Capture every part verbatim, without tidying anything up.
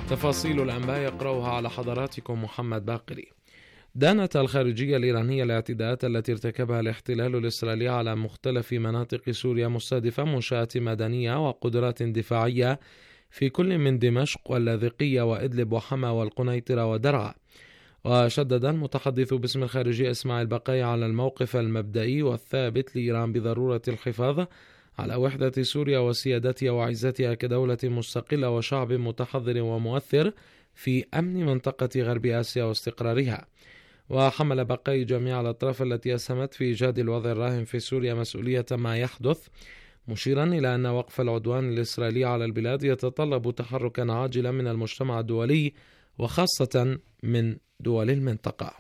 تفاصيل الأنباء يقرأها على حضراتكم محمد باقري. دانت الخارجية الإيرانية الاعتداءات التي ارتكبها الاحتلال الإسرائيلي على مختلف مناطق سوريا مستهدفة منشآت مدنية وقدرات دفاعية في كل من دمشق واللاذقية وإدلب وحما والقنيطرة ودرعا. وشدد المتحدث باسم الخارجية إسماعيل بقاي على الموقف المبدئي والثابت لإيران بضرورة الحفاظ على وحدة سوريا وسيادتها وعزتها كدولة مستقلة وشعب متحضر ومؤثر في أمن منطقة غرب آسيا واستقرارها. وحمل بقاي جميع الأطراف التي أسهمت في إيجاد الوضع الراهن في سوريا مسؤولية ما يحدث، مشيرا إلى أن وقف العدوان الإسرائيلي على البلاد يتطلب تحركا عاجلا من المجتمع الدولي وخاصة من دول المنطقة.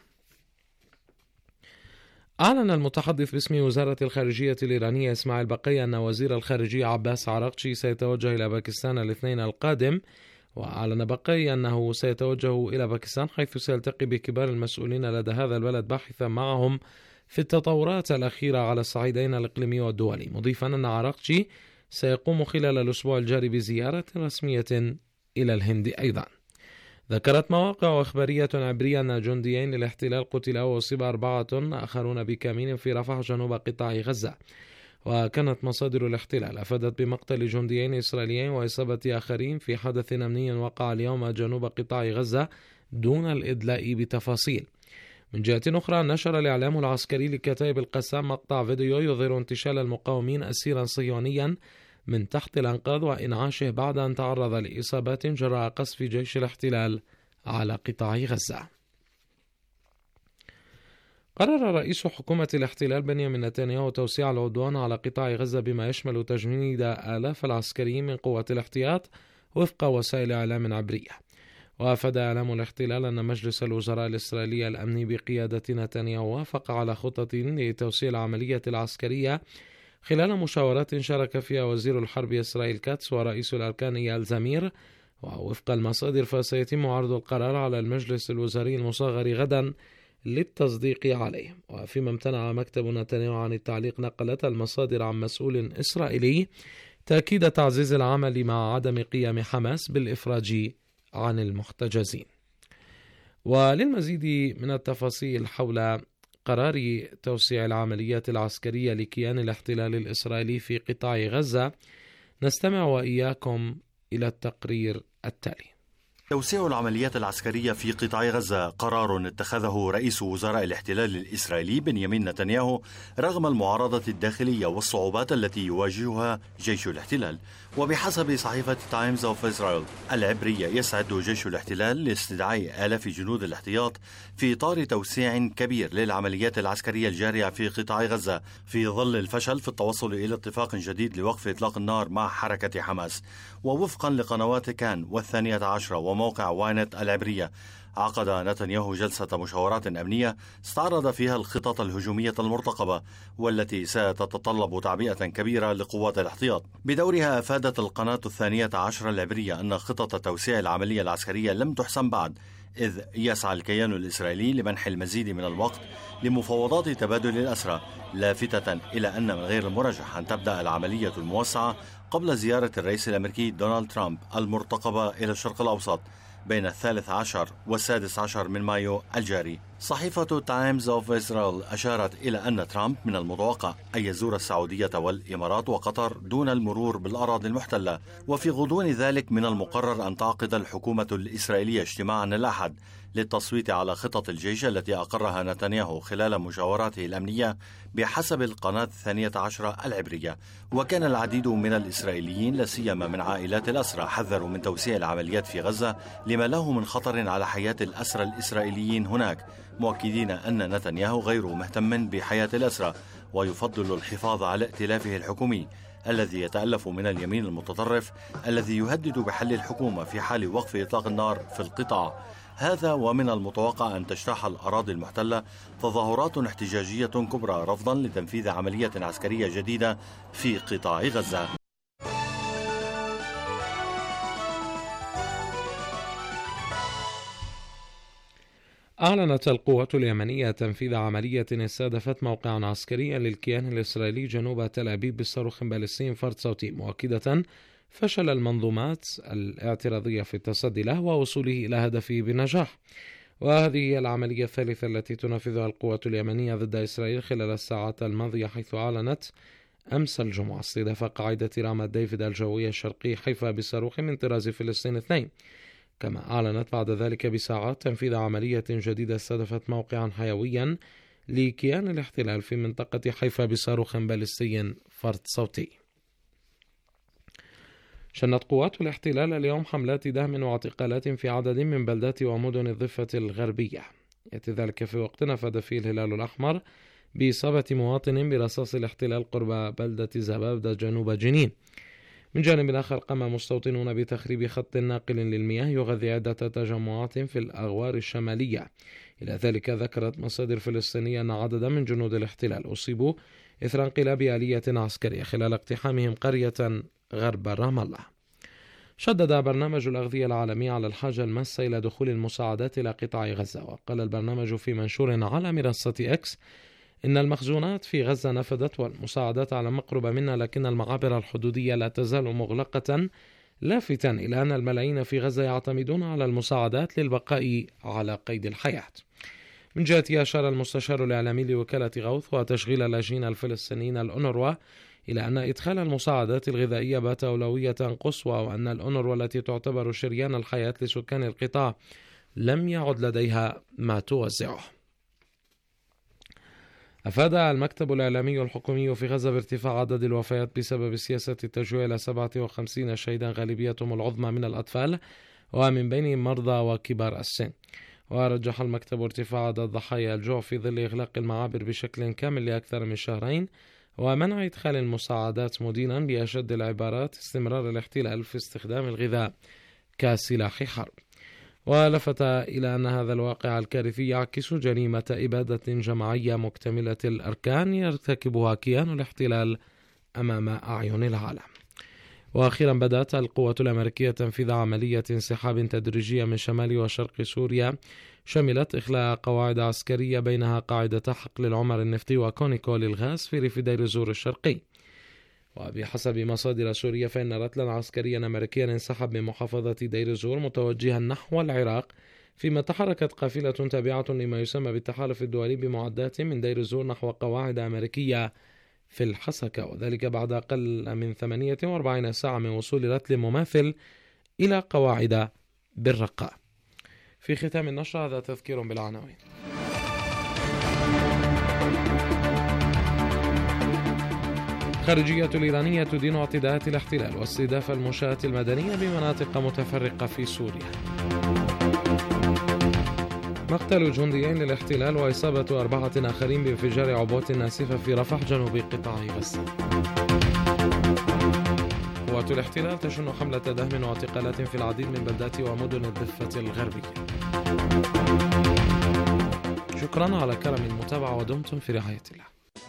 أعلن المتحدث باسم وزارة الخارجية الإيرانية إسماعيل بقاي أن وزير الخارجية عباس عراقچي سيتوجه إلى باكستان الاثنين القادم. وأعلن بقاي أنه سيتوجه إلى باكستان حيث سيلتقي بكبار المسؤولين لدى هذا البلد باحثا معهم في التطورات الأخيرة على الصعيدين الإقليمي والدولي، مضيفا أن عراقچي سيقوم خلال الأسبوع الجاري بزيارة رسمية إلى الهند أيضا. ذكرت مواقع إخبارية عبرية أن جنديين للاحتلال قتلا وأصيب أربعة آخرون بكمين في رفح جنوب قطاع غزة. وكانت مصادر الاحتلال أفادت بمقتل جنديين إسرائيليين وإصابة آخرين في حدث أمني وقع اليوم جنوب قطاع غزة دون الإدلاء بتفاصيل. من جهة أخرى، نشر الإعلام العسكري لكتائب القسام مقطع فيديو يظهر انتشال المقاومين أسيرا صهيونيا من تحت الأنقاض وإنعاشه بعد أن تعرض لإصابات جراء قصف جيش الاحتلال على قطاع غزة. قرر رئيس حكومة الاحتلال بنيامين نتنياهو توسيع العدوان على قطاع غزة بما يشمل تجنيد آلاف العسكريين من قوات الاحتياط وفق وسائل إعلام عبرية. وأفاد إعلام الاحتلال أن مجلس الوزراء الإسرائيلي الأمني بقيادة نتنياهو وافق على خطط لتوسيع العملية العسكرية خلال مشاورات شارك فيها وزير الحرب إسرائيل كاتس ورئيس الأركان إيال زمير. ووفق المصادر فسيتم عرض القرار على المجلس الوزاري المصغر غدا للتصديق عليه. وفيما امتنع مكتب نتنياهو عن التعليق، نقلت المصادر عن مسؤول إسرائيلي تأكيد تعزيز العمل مع عدم قيام حماس بالإفراج عن المحتجزين. وللمزيد من التفاصيل حول قرار توسيع العمليات العسكرية لكيان الاحتلال الإسرائيلي في قطاع غزة، نستمع وإياكم إلى التقرير التالي. توسيع العمليات العسكرية في قطاع غزة قرار اتخذه رئيس وزراء الاحتلال الإسرائيلي بنيامين نتنياهو رغم المعارضة الداخلية والصعوبات التي يواجهها جيش الاحتلال. وبحسب صحيفة تايمز أوف إسرائيل العبرية، يسعد جيش الاحتلال لاستدعاء آلاف جنود الاحتياط في إطار توسيع كبير للعمليات العسكرية الجارية في قطاع غزة في ظل الفشل في التوصل إلى اتفاق جديد لوقف إطلاق النار مع حركة حماس. ووفقا لقنوات كان والثانية عشرة وموقع واينت العبرية، عقد نتنياهو جلسة مشاورات أمنية استعرض فيها الخطط الهجومية المرتقبة والتي ستتطلب تعبئة كبيرة لقوات الاحتياط. بدورها أفادت القناة الثانية عشرة العبرية أن خطط توسيع العملية العسكرية لم تحسم بعد، إذ يسعى الكيان الإسرائيلي لمنح المزيد من الوقت لمفاوضات تبادل الأسرى، لافتة إلى أن من غير المرجح أن تبدأ العملية الموسعة قبل زيارة الرئيس الأمريكي دونالد ترامب المرتقبة إلى الشرق الأوسط بين الثالث عشر والسادس عشر من مايو الجاري. صحيفة تايمز أوف إسرائيل أشارت إلى أن ترامب من المتوقع أن يزور السعودية والإمارات وقطر دون المرور بالأراضي المحتلة. وفي غضون ذلك من المقرر أن تعقد الحكومة الإسرائيلية اجتماعا الأحد للتصويت على خطط الجيش التي أقرها نتنياهو خلال مشاوراته الأمنية بحسب القناة الثانية عشرة العبرية. وكان العديد من الإسرائيليين لا سيما من عائلات الأسرى حذروا من توسيع العمليات في غزة لما له من خطر على حياة الأسرى الإسرائيليين هناك، مؤكدين أن نتنياهو غير مهتم بحياة الأسرى ويفضل الحفاظ على ائتلافه الحكومي الذي يتألف من اليمين المتطرف الذي يهدد بحل الحكومة في حال وقف إطلاق النار في القطاع. هذا ومن المتوقع أن تجتاح الأراضي المحتلة تظاهرات احتجاجية كبرى رفضا لتنفيذ عملية عسكرية جديدة في قطاع غزة. أعلنت القوات اليمنية تنفيذ عملية استهدفت موقعا عسكريا للكيان الإسرائيلي جنوب تل أبيب بصاروخ باليستي فرد صوتي، مؤكدة فشل المنظومات الاعتراضية في التصدي له ووصوله إلى هدفه بنجاح. وهذه هي العملية الثالثة التي تنفذها القوات اليمنية ضد إسرائيل خلال الساعات الماضية، حيث أعلنت أمس الجمعة استهداف قاعدة رامات ديفيد الجوية الشرقي حيفا بصاروخ من طراز فلسطين اثنين. كما أعلنت بعد ذلك بساعات تنفيذ عملية جديدة استهدفت موقعا حيويا لكيان الاحتلال في منطقة حيفا بصاروخ باليستي فرد صوتي. شنت قوات الاحتلال اليوم حملات دهم واعتقالات في عدد من بلدات ومدن الضفة الغربية، يأتي ذلك في وقت نفذ فيه الهلال الأحمر بإصابة مواطن برصاص الاحتلال قرب بلدة زبابدة جنوب جنين. من جانب آخر قام مستوطنون بتخريب خط ناقل للمياه يغذي عدة تجمعات في الأغوار الشمالية. إلى ذلك ذكرت مصادر فلسطينية أن عددا من جنود الاحتلال أصيبوا إثر انقلاب آلية عسكرية خلال اقتحامهم قرية غرب رام الله. شدد برنامج الأغذية العالمي على الحاجة الماسة إلى دخول المساعدات إلى قطاع غزة. وقال البرنامج في منشور على منصة إكس إن المخزونات في غزة نفدت والمساعدات على مقرب منا، لكن المعابر الحدودية لا تزال مغلقة، لافتا إلى أن الملايين في غزة يعتمدون على المساعدات للبقاء على قيد الحياة. من جهته أشار المستشار الإعلامي لوكالة غوث وتشغيل اللاجئين الفلسطينيين الأونروا إلى أن إدخال المساعدات الغذائية بات أولوية قصوى، وأن الأونروا التي تعتبر شريان الحياة لسكان القطاع لم يعد لديها ما توزعه. أفاد المكتب الإعلامي الحكومي في غزة بارتفاع عدد الوفيات بسبب سياسة التجويع إلى سبعة وخمسين شهيدا غالبيتهم العظمى من الأطفال ومن بينهم مرضى وكبار السن. ورجح المكتب ارتفاع عدد ضحايا الجوع في ظل إغلاق المعابر بشكل كامل لأكثر من شهرين ومنع إدخال المساعدات، مدينا بأشد العبارات استمرار الاحتلال في استخدام الغذاء كسلاح حرب. ولفت إلى أن هذا الواقع الكارثي يعكس جريمة إبادة جماعية مكتملة الأركان يرتكبها كيان الاحتلال أمام أعين العالم. وأخيرا بدأت القوات الأمريكية تنفيذ عملية انسحاب تدريجية من شمال وشرق سوريا شملت إخلاء قواعد عسكرية بينها قاعدة حقل العمر النفطي وكونيكو للغاز في ريف دير الزور الشرقي. وبحسب مصادر سورية فإن رتلا عسكريا أمريكيا انسحب من محافظة دير الزور متوجها نحو العراق، فيما تحركت قافلة تابعة لما يسمى بالتحالف الدولي بمعدات من دير الزور نحو قواعد أمريكية في الحسكة، وذلك بعد أقل من ثمانية وأربعين ساعة من وصول رتل مماثل إلى قواعد بالرقاء. في ختام النشرة هذا تذكير بالعناوين. الخارجية الإيرانية تدين اعتداءات الاحتلال واستهداف المنشآت المدنية بمناطق متفرقة في سوريا. مقتل جنديين للاحتلال وإصابة أربعة آخرين بانفجار عبوة ناسفة في رفح جنوب قطاع غزة. قوات الاحتلال تشن حملة دهم واعتقالات في العديد من بلدات ومدن الضفة الغربية. شكرا على كرم المتابعة ودمتم في رعاية الله.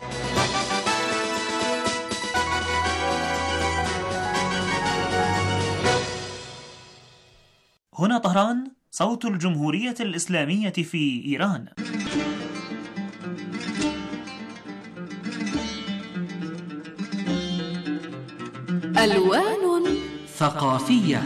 هنا طهران، صوت الجمهورية الإسلامية في إيران. ألوان ثقافية.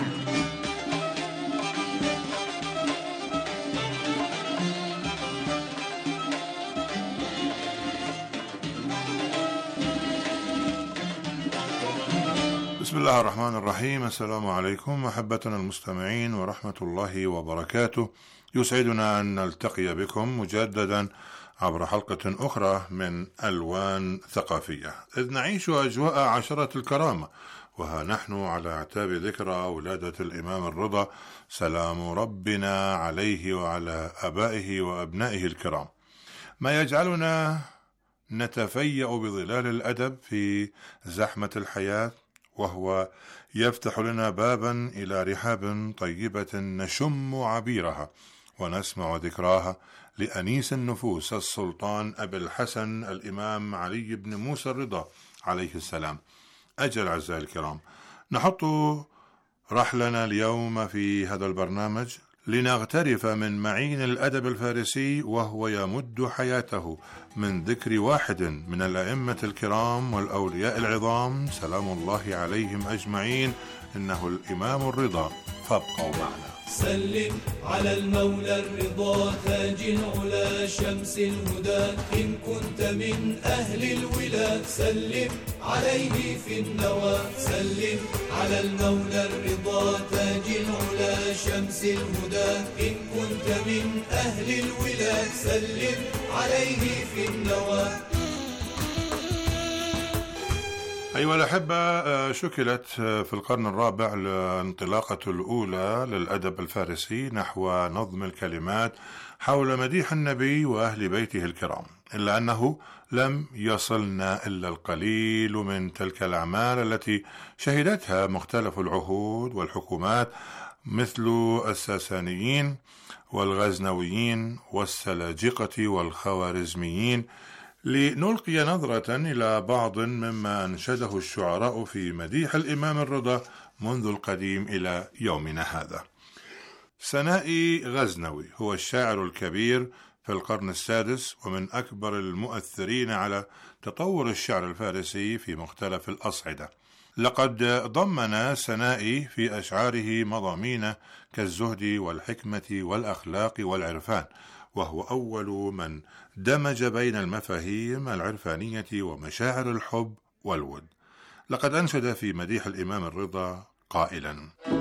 بسم الله الرحمن الرحيم. السلام عليكم أحبتنا المستمعين ورحمة الله وبركاته. يسعدنا أن نلتقي بكم مجددا عبر حلقة أخرى من ألوان ثقافية، إذ نعيش أجواء عشرة الكرامة، وها نحن على اعتاب ذكرى ولادة الإمام الرضا سلام ربنا عليه وعلى أبائه وأبنائه الكرام، ما يجعلنا نتفيأ بظلال الأدب في زحمة الحياة، وهو يفتح لنا بابا إلى رحاب طيبة نشم عبيرها ونسمع ذكراها لأنيس النفوس السلطان أبي الحسن الإمام علي بن موسى الرضا عليه السلام. أجل أعزائي الكرام، نحط رحلنا اليوم في هذا البرنامج لنغترف من معين الأدب الفارسي، وهو يمد حياته من ذكر واحد من الأئمة الكرام والأولياء العظام سلام الله عليهم أجمعين، إنه الإمام الرضا، فابقوا معنا. سلم على المولى الرضا تاج العلا شمس الهدى، إن كنت من أهل الولا سلم عليه في النوى. سلم على المولى الرضا تاج العلا شمس الهدى، إن كنت من أهل الولا سلم عليه في النوى. أيها الأحبة، شكلت في القرن الرابع الانطلاقة الأولى للأدب الفارسي نحو نظم الكلمات حول مديح النبي وأهل بيته الكرام، إلا أنه لم يصلنا إلا القليل من تلك الأعمال التي شهدتها مختلف العهود والحكومات مثل الساسانيين والغزنويين والسلاجقة والخوارزميين، لنلقي نظرة إلى بعض مما أنشده الشعراء في مديح الإمام الرضا منذ القديم إلى يومنا هذا. سنائي غزنوي هو الشاعر الكبير في القرن السادس ومن أكبر المؤثرين على تطور الشعر الفارسي في مختلف الأصعدة. لقد ضمن سنائي في أشعاره مضامين كالزهد والحكمة والأخلاق والعرفان، وهو أول من دمج بين المفاهيم العرفانية ومشاعر الحب والود. لقد أنشد في مديح الإمام الرضا قائلا: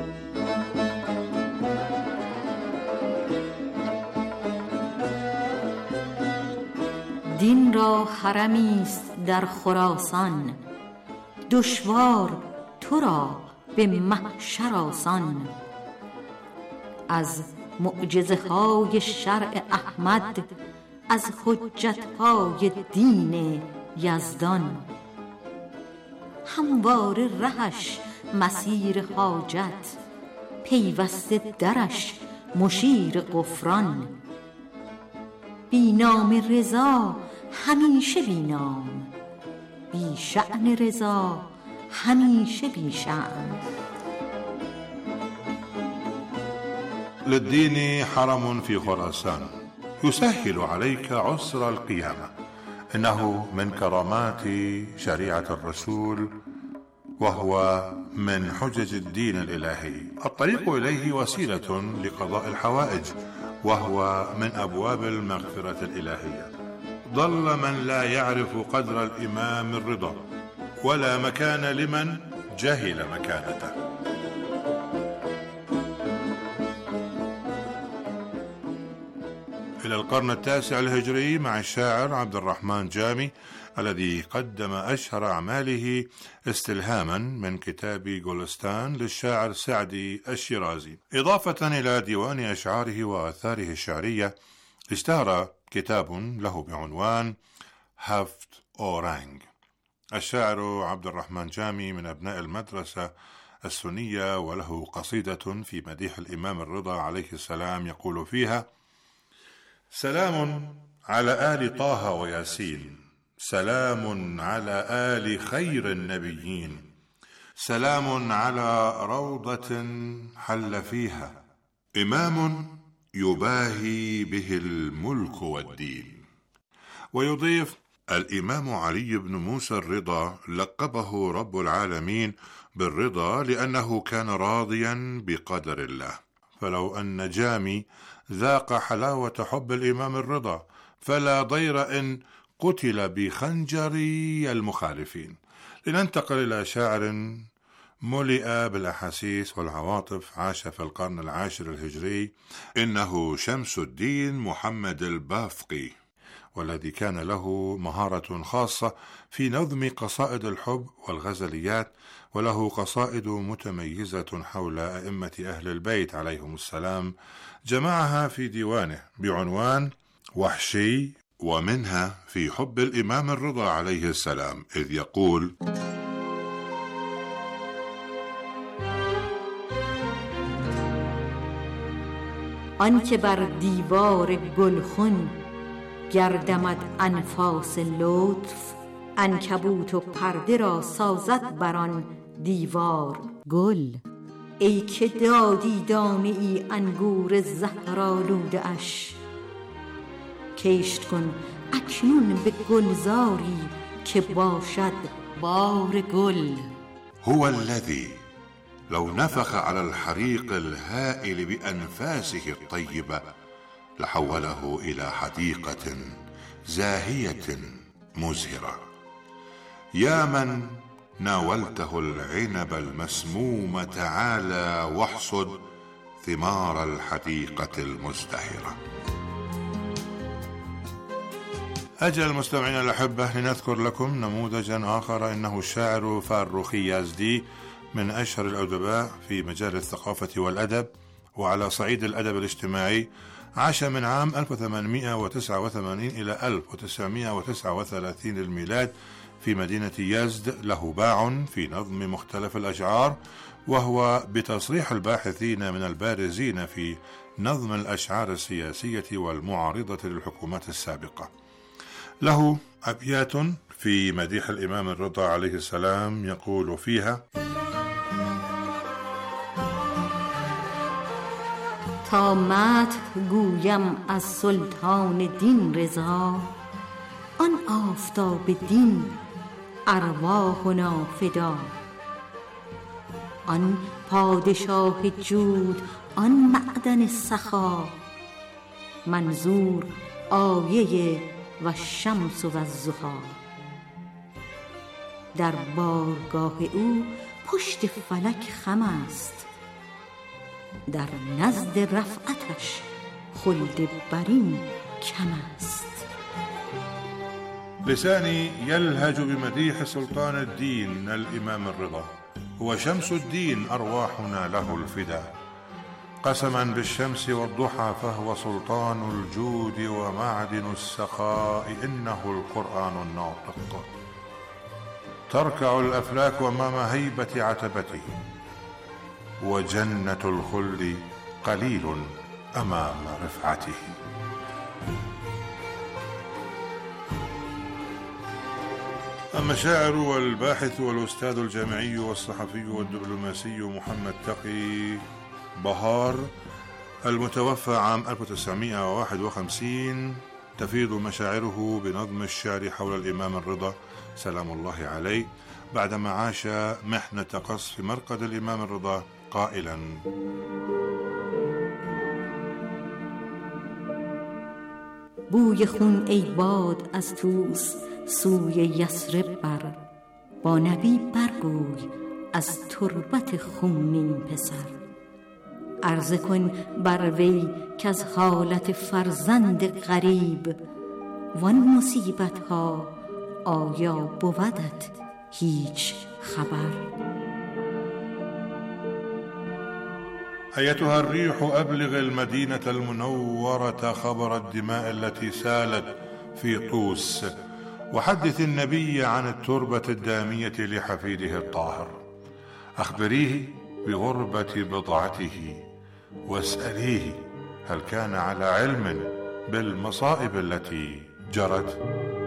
دین را حرمی است در خراسان، دشوار تو را به محشر آسان. از معجزه های شرع احمد، از حجت های دین یزدان. هموار رهش مسیر حاجت، پیوسته درش مشیر غفران. بی نام رضا همیشه بی نام، بی شأن رضا همیشه بی شأن. للدين حرم في خراسان يسهل عليك عسر القيامة، إنه من كرامات شريعة الرسول وهو من حجج الدين الإلهي. الطريق إليه وسيلة لقضاء الحوائج، وهو من أبواب المغفرة الإلهية. ضل من لا يعرف قدر الإمام الرضا، ولا مكان لمن جهل مكانته. إلى القرن التاسع الهجري مع الشاعر عبد الرحمن جامي الذي قدم أشهر أعماله استلهاما من كتاب غولستان للشاعر سعدي الشيرازي، إضافة إلى ديوان أشعاره وآثاره الشعرية. اشتهر كتاب له بعنوان هفت أورانج. الشاعر عبد الرحمن جامي من أبناء المدرسة السنية، وله قصيدة في مديح الإمام الرضا عليه السلام يقول فيها: سلام على آل طه وياسين، سلام على آل خير النبيين، سلام على روضة حل فيها إمام يباهي به الملك والدين. ويضيف: الإمام علي بن موسى الرضا لقبه رب العالمين بالرضا لأنه كان راضيا بقدر الله. فلو أن جامي ذاق حلاوة حب الإمام الرضا فلا ضير إن قتل بخنجر المخالفين. لننتقل إلى شاعر ملئ بالأحاسيس والعواطف، عاش في القرن العاشر الهجري، إنه شمس الدين محمد البافقي، والذي كان له مهارة خاصة في نظم قصائد الحب والغزليات، وله قصائد متميزة حول أئمة أهل البيت عليهم السلام، جمعها في ديوانه بعنوان وحشي، ومنها في حب الإمام الرضا عليه السلام، إذ يقول: آنکه بر دیوار گلخن گردمد انفاس لطف، عنکبوت و پرده را سازد بران دیوار گل. ای که دادی دانه ای انگور زهرآلوده اش، کشت کن اکنون به گلزاری که باشد بار گل. هو الذي لو نفخ على الحريق الهائل بأنفاسه الطيبة لحوله إلى حديقة زاهية مزهرة. يا من ناولته العنب المسموم، تعالى واحصد ثمار الحديقة المزدهرة. أجل المستمعين الأحبة، لنذكر لكم نموذجا آخر، إنه الشاعر فاروخي يزدي من أشهر الأدباء في مجال الثقافة والأدب. وعلى صعيد الأدب الاجتماعي عاش من عام ألف وثمانمائة وتسعة وثمانين إلى ألف وتسعمائة وتسعة وثلاثين الميلاد في مدينة يزد. له باع في نظم مختلف الأشعار، وهو بتصريح الباحثين من البارزين في نظم الأشعار السياسية والمعارضة للحكومات السابقة. له أبيات في مديح الإمام الرضا عليه السلام يقول فيها: تا مدح گویم از سلطان دین رضا، آن آفتاب دین ارواحنا فدا. آن پادشاه جود، آن معدن سخا، منظور آیه و شمس و الضحی. در بارگاه او پشت فلک خم است، در نزد رفعتش خلد برین کم است. لساني يلهج بمديح سلطان الدين الإمام الرضا، هو شمس الدين أرواحنا له الفدا. قسما بالشمس والضحى فهو سلطان الجود ومعدن السخاء، إنه القرآن الناطق. تركع الأفلاك أمام هيبة عتبته، وجنة الخلد قليل أمام رفعته. أما الشاعر والباحث والأستاذ الجامعي والصحفي والدبلوماسي محمد تقي بهار المتوفى عام ألف وتسعمائة وواحد وخمسين، تفيض مشاعره بنظم الشعر حول الإمام الرضا سلام الله عليه بعدما عاش محنة قصف مرقد الإمام الرضا قائلا: بوی خون ای باد از طوس سوی یثرب بر، با نبی برگوی از تربت خونین پسر. عرض کن بر وی که از حالت فرزند غریب، وان مصیبت ها آیا بودت هیچ خبر. أيتها الريح أبلغ المدينة المنورة خبر الدماء التي سالت في طوس، وحدث النبي عن التربة الدامية لحفيده الطاهر. أخبريه بغربة بضعته، واسأليه هل كان على علم بالمصائب التي جرت.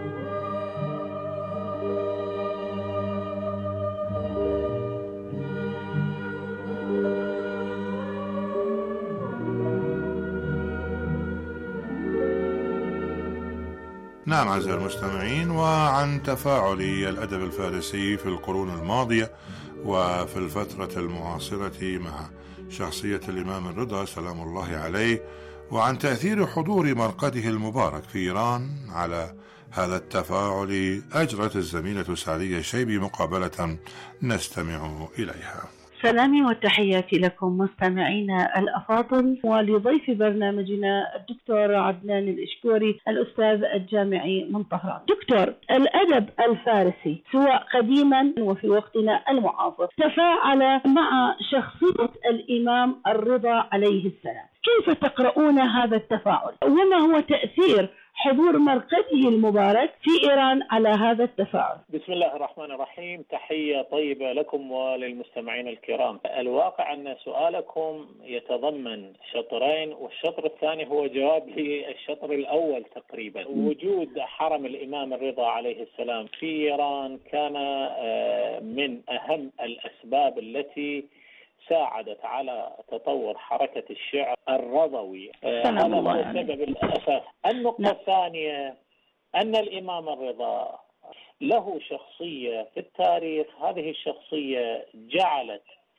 نعم أعزائي المستمعين، وعن تفاعل الأدب الفارسي في القرون الماضية وفي الفترة المعاصرة مع شخصية الإمام الرضا سلام الله عليه، وعن تأثير حضور مرقده المبارك في إيران على هذا التفاعل، أجرت الزميلة سعدية الشيبي مقابلة نستمع إليها. سلامي وتحياتي لكم مستمعينا الأفاضل، ولضيف برنامجنا الدكتور عدنان الإشكوري الأستاذ الجامعي من طهران. دكتور، الأدب الفارسي سواء قديما وفي وقتنا المعاصر تفاعل مع شخصية الإمام الرضا عليه السلام، كيف تقرؤون هذا التفاعل؟ وما هو تأثير حضور مرقده المبارك في إيران على هذا التفاعل؟ بسم الله الرحمن الرحيم، تحية طيبة لكم وللمستمعين الكرام. الواقع أن سؤالكم يتضمن شطرين، والشطر الثاني هو جواب للشطر الأول تقريبا. وجود حرم الإمام الرضا عليه السلام في إيران كان من أهم الأسباب التي ساعدت على تطور حركة الشعر الرضوي. هذا هو السبب الأساس. النقطة الثانية أن الإمام الرضا له شخصية في التاريخ، هذه الشخصية جعلت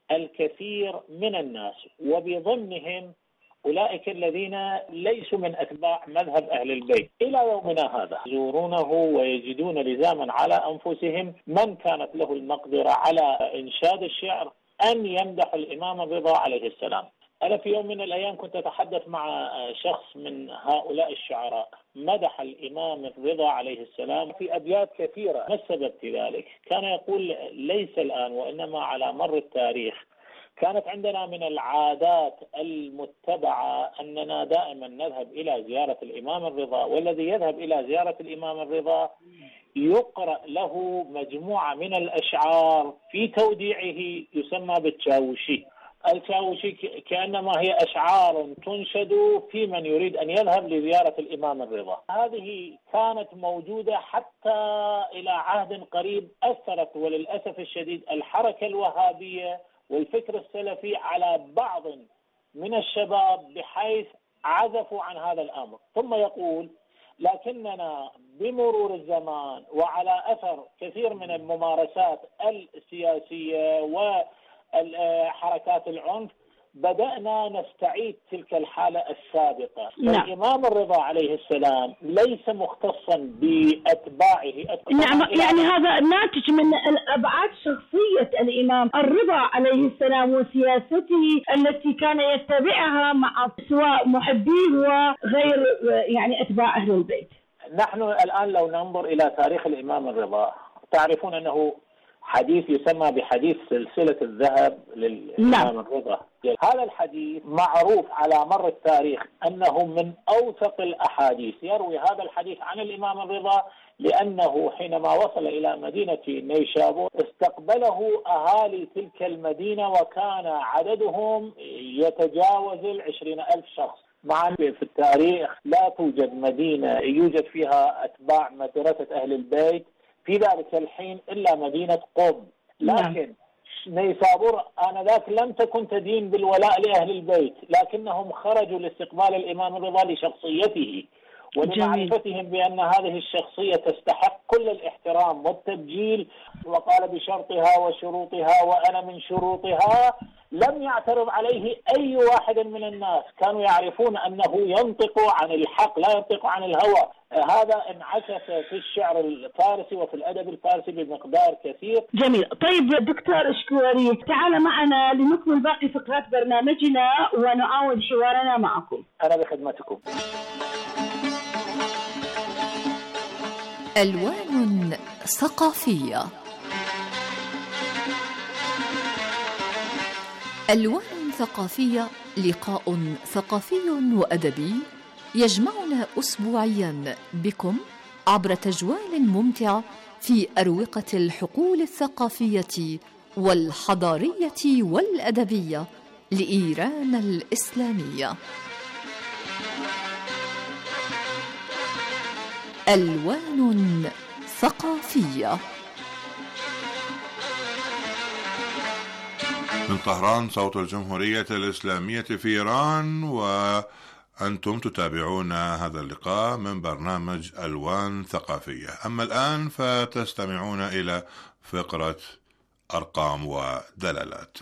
الكثير من الناس، وبضمنهم أولئك الذين ليسوا من أتباع مذهب أهل البيت إلى يومنا هذا، يزورونه ويجدون لزاما على أنفسهم من كانت له المقدرة على إنشاد الشعر أن يمدح الإمام الرضا عليه السلام. أنا في يوم من الأيام كنت أتحدث مع شخص من هؤلاء الشعراء مدح الإمام الرضا عليه السلام في أبيات كثيرة. ما السبب في ذلك؟ كان يقول ليس الآن وإنما على مر التاريخ كانت عندنا من العادات المتبعة أننا دائما نذهب إلى زيارة الإمام الرضا، والذي يذهب إلى زيارة الإمام الرضا يقرأ له مجموعة من الأشعار في توديعه يسمى بالتشاوشي. التشاوشي كأنما هي أشعار تنشد في من يريد أن يذهب لزيارة الإمام الرضا. هذه كانت موجودة حتى إلى عهد قريب، أثرت وللأسف الشديد الحركة الوهابية والفكر السلفي على بعض من الشباب بحيث عزفوا عن هذا الأمر. ثم يقول لكننا بمرور الزمان وعلى أثر كثير من الممارسات السياسية وحركات العنف بدأنا نستعيد تلك الحالة السابقة. نعم. الإمام الرضا عليه السلام ليس مختصا بأتباعه. نعم، يعني هذا ناتج من الأبعاد شخصية الإمام الرضا عليه السلام وسياسته التي كان يتبعها مع سواء محبيه وغير يعني أتباع أهل البيت. نحن الآن لو ننظر إلى تاريخ الإمام الرضا تعرفون أنه حديث يسمى بحديث سلسلة الذهب للإمام الرضا. هذا الحديث معروف على مر التاريخ أنه من أوثق الأحاديث. يروي هذا الحديث عن الإمام الرضا لأنه حينما وصل إلى مدينة نيشابور استقبله أهالي تلك المدينة وكان عددهم يتجاوز العشرين ألف شخص. مع في التاريخ لا توجد مدينة يوجد فيها أتباع مدرسة أهل البيت في ذلك الحين إلا مدينة قم. لكن نيسابور آنذاك لم تكن تدين بالولاء لأهل البيت، لكنهم خرجوا لاستقبال الإمام الرضا لشخصيته ولمعرفتهم بأن هذه الشخصية تستحق كل الاحترام والتبجيل، وقال بشرطها وشروطها وأنا من شروطها. لم يعترض عليه أي واحد من الناس، كانوا يعرفون أنه ينطق عن الحق لا ينطق عن الهوى. هذا انعكس في الشعر الفارسي وفي الأدب الفارسي بمقدار كثير. جميل. طيب دكتور اشكوري، تعال معنا لنكمل باقي فقرات برنامجنا ونعاود حوارنا معكم. أنا بخدمتكم. ألوان ثقافية. ألوان ثقافية لقاء ثقافي وأدبي يجمعنا أسبوعيا بكم عبر تجوال ممتع في أروقة الحقول الثقافية والحضارية والأدبية لإيران الإسلامية. ألوان ثقافية. من طهران صوت الجمهورية الإسلامية في إيران، وأنتم تتابعون هذا اللقاء من برنامج ألوان ثقافية. أما الآن فتستمعون إلى فقرة أرقام ودلالات.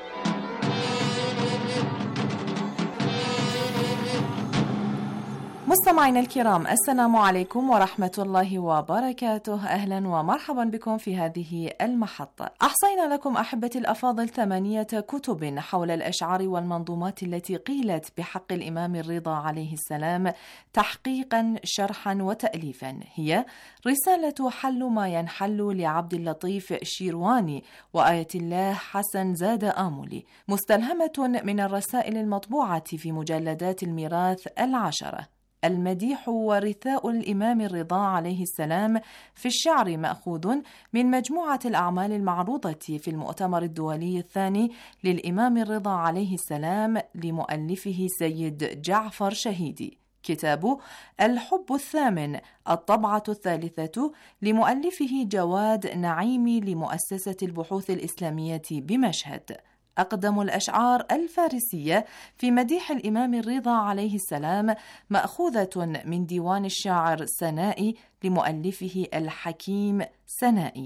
مستمعينا الكرام، السلام عليكم ورحمة الله وبركاته. أهلا ومرحبا بكم في هذه المحطة. أحصينا لكم أحبتي الأفاضل ثمانية كتب حول الأشعار والمنظومات التي قيلت بحق الإمام الرضا عليه السلام تحقيقا شرحا وتأليفا. هي رسالة حل ما ينحل لعبد اللطيف شيرواني وآية الله حسن زاد آملي، مستلهمة من الرسائل المطبوعة في مجلدات الميراث العشرة. المديح ورثاء الإمام الرضا عليه السلام في الشعر مأخوذ من مجموعة الأعمال المعروضة في المؤتمر الدولي الثاني للإمام الرضا عليه السلام لمؤلفه سيد جعفر شهيدي. كتاب الحب الثامن الطبعة الثالثة لمؤلفه جواد نعيمي لمؤسسة البحوث الإسلامية بمشهد. أقدم الأشعار الفارسية في مديح الإمام الرضا عليه السلام مأخوذة من ديوان الشاعر سنائي لمؤلفه الحكيم سنائي.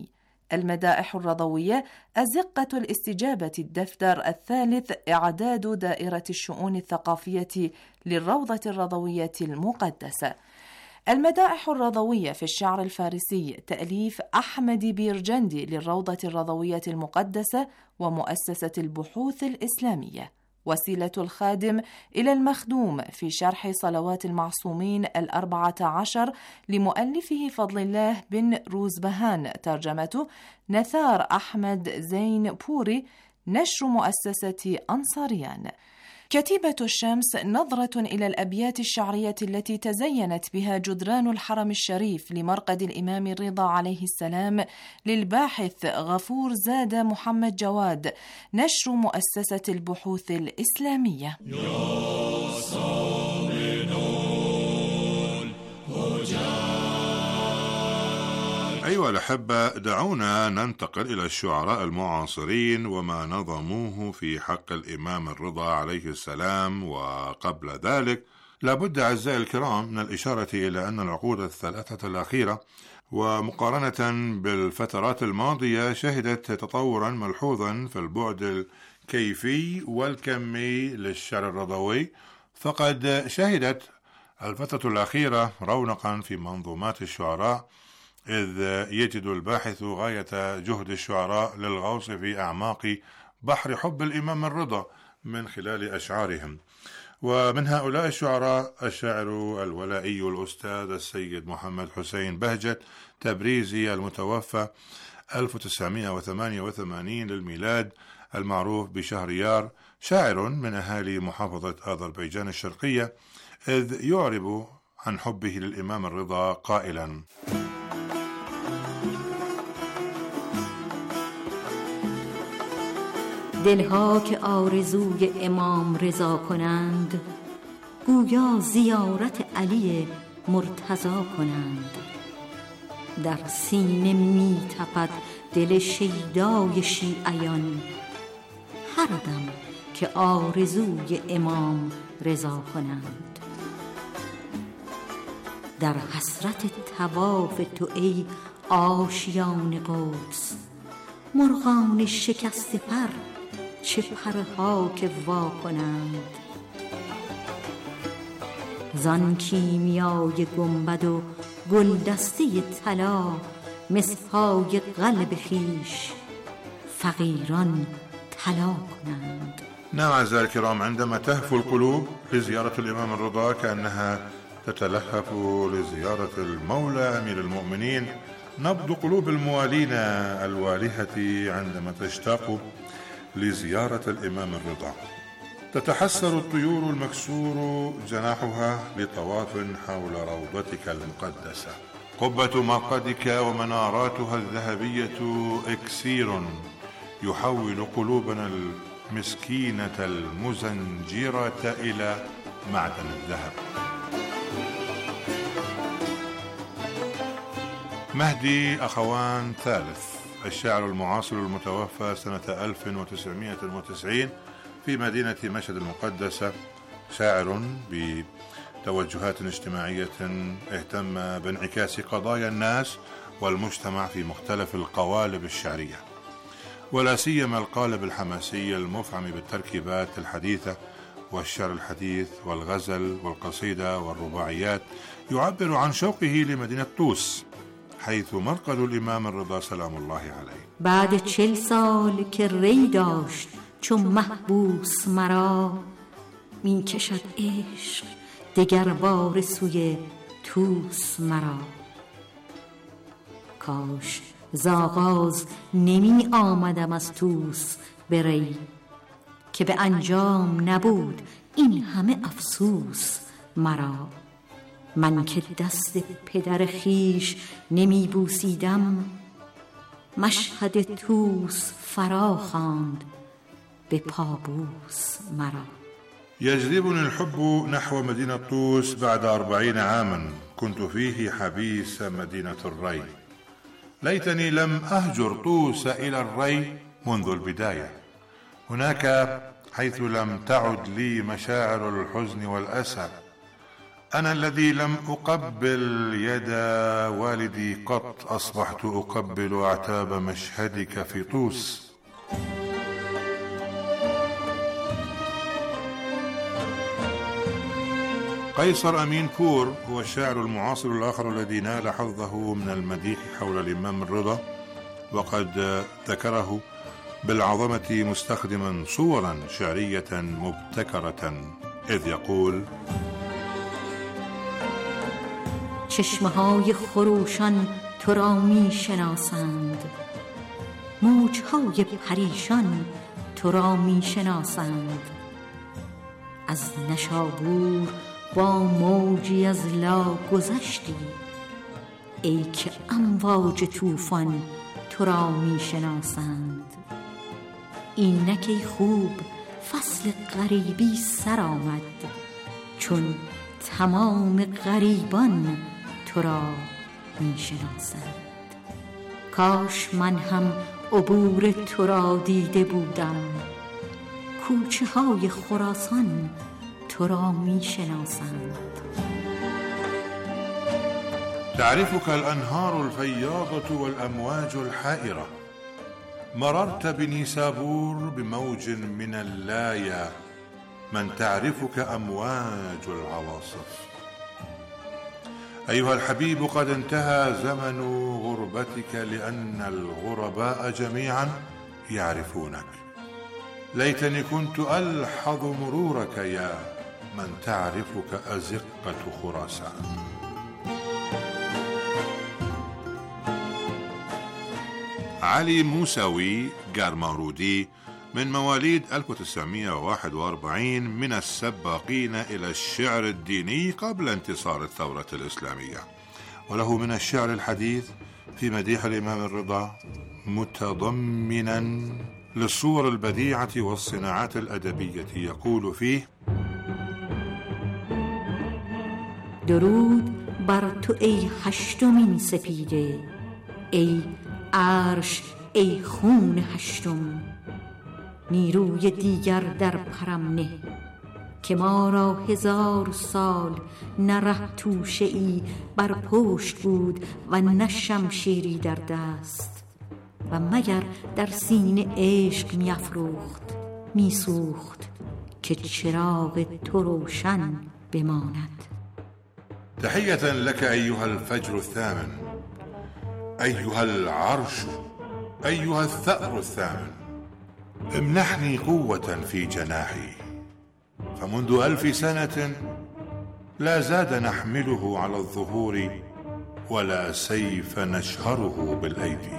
المدائح الرضوية، أزقة الاستجابة، الدفتر الثالث، إعداد دائرة الشؤون الثقافية للروضة الرضوية المقدسة. المدائح الرضوية في الشعر الفارسي، تأليف أحمد بيرجندي للروضة الرضوية المقدسة ومؤسسة البحوث الإسلامية. وسيلة الخادم إلى المخدوم في شرح صلوات المعصومين الأربعة عشر لمؤلفه فضل الله بن روزبهان، ترجمته نثار أحمد زين بوري، نشر مؤسسة أنصاريان. كتيبة الشمس، نظرة إلى الأبيات الشعرية التي تزينت بها جدران الحرم الشريف لمرقد الإمام الرضا عليه السلام، للباحث غفور زاد محمد جواد، نشر مؤسسة البحوث الإسلامية. أيها الأحبة، دعونا ننتقل إلى الشعراء المعاصرين وما نظموه في حق الإمام الرضا عليه السلام. وقبل ذلك لابد أعزائي الكرام من الإشارة إلى أن العقود الثلاثة الأخيرة ومقارنة بالفترات الماضية شهدت تطورا ملحوظا في البعد الكيفي والكمي للشعر الرضوي، فقد شهدت الفترة الأخيرة رونقا في منظومات الشعراء، إذ يجد الباحث غاية جهد الشعراء للغوص في أعماق بحر حب الإمام الرضا من خلال أشعارهم. ومن هؤلاء الشعراء الشاعر الولائي الأستاذ السيد محمد حسين بهجت تبريزي المتوفى ألف وتسعمائة وثمانية وثمانين للميلاد، المعروف بشهريار، شاعر من أهالي محافظة أذربيجان الشرقية، إذ يعرب عن حبه للإمام الرضا قائلا: دلها که آرزوی امام رضا کنند، گویا زیارت علی مرتضا کنند. در سینه می تپد دل شیدای شیعیان، هر دم که آرزوی امام رضا کنند. در حسرت طواف تو ای آشیان قدس، مرغان شکست پر چه پرها که وا کنند. زان کیمیای گنبد و گلدسته طلا، مسحای قلب خیش فقیران طلا کنند. نعم أعزائي الكرام، عندما تهفو القلوب لزيارة الإمام الرضا كأنها تتلهف لزيارة المولى أمير المؤمنين. نبض قلوب الموالين الوالهة عندما تشتاق لزيارة الإمام الرضا. تتحسر الطيور المكسور جناحها لطواف حول روضتك المقدسة. قبة مرقدك ومناراتها الذهبية إكسير يحول قلوبنا المسكينة المزنجرة إلى معدن الذهب. مهدي أخوان ثالث، الشاعر المعاصر المتوفى سنة ألف وتسعمائة وتسعين في مدينة مشهد المقدسة، شاعر بتوجهات اجتماعية اهتم بانعكاس قضايا الناس والمجتمع في مختلف القوالب الشعرية، ولا سيما القالب الحماسي المفعم بالتركيبات الحديثة والشعر الحديث والغزل والقصيدة والرباعيات. يعبر عن شوقه لمدينة طوس حيث مرقد الإمام الرضا سلام الله عليه. بعد چل سال که ری داشت چون محبوس مرا، می کشد عشق دگر بار سوی توس مرا. کاش ز آغاز نمی آمدم از توس به ری، که به انجام نبود این همه افسوس مرا. من که دست پدر خیش نمی بوسیدم، مشهد توس فرا خواند به پابوس مرا. يجذبني الحب نحو مدينة طوس بعد أربعين عاما كنت فيه حبيس مدينة الري. ليتني لم أهجر طوس إلى الري منذ البداية، هناك حيث لم تعد لي مشاعر الحزن والأسى. أنا الذي لم أقبل يد والدي قط أصبحت أقبل أعتاب مشهدك في طوس. قيصر أمين بور هو الشاعر المعاصر الآخر الذي نال حظه من المديح حول الإمام الرضا، وقد ذكره بالعظمة مستخدما صورا شعرية مبتكرة إذ يقول: چشمهای خروشان تو را می شناسند، موجهای پریشان تو را می شناسند. از نشابور با موجی از لا گذشتی، ای که امواج طوفان تو را می شناسند. اینک ای خوب فصل غریبی سر آمد، چون تمام غریبان تو را می شناسند. کاش من هم عبور تو را دیده بودم، کوچه های خراسان تو را می شناسند. تعرفك الأنهار الفياضة والأمواج الحائرة، مررت بنيسابور بموج من اللايا، من تعرفك أمواج العواصف. أيها الحبيب قد انتهى زمن غربتك، لأن الغرباء جميعا يعرفونك. ليتني كنت ألحظ مرورك يا من تعرفك أزقة خراسان. علي موسوي جارمارودي من مواليد ألف وتسعمائة وواحد وأربعين، من السباقين إلى الشعر الديني قبل انتصار الثورة الإسلامية، وله من الشعر الحديث في مديح الإمام الرضا متضمنا للصور البديعة والصناعات الأدبية. يقول فيه: درود بر تو ای هشتمین سپیده، ای عرش ای خون هشتم. نیروی دیگر در پرم نه، که ما را هزار سال نه ره توشه ای بر پشت بود و نه شمشیری در دست، و مگر در سینه عشق می افروخت می سوخت، که چراغ تو روشن بماند. تحية لك أيها الفجر الثامن، أيها العرش، أيها الثأر الثامن. امنحني قوة في جناحي، فمنذ ألف سنة لا زاد نحمله على الظهور، ولا سيف نشهره بالأيدي.